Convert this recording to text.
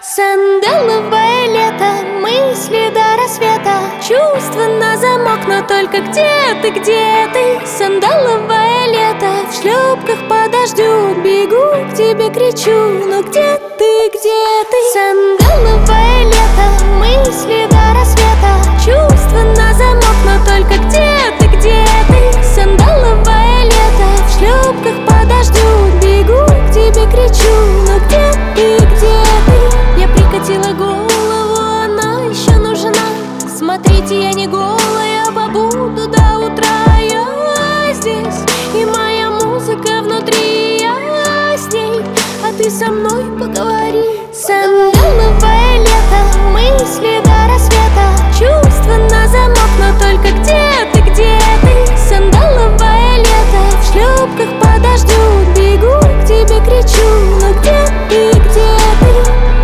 Сандаловое лето, мысли до рассвета, чувства на замок, но только где ты, где ты? Сандаловое лето, в шлепках подожду, бегу к тебе, кричу, ну где ты, где ты?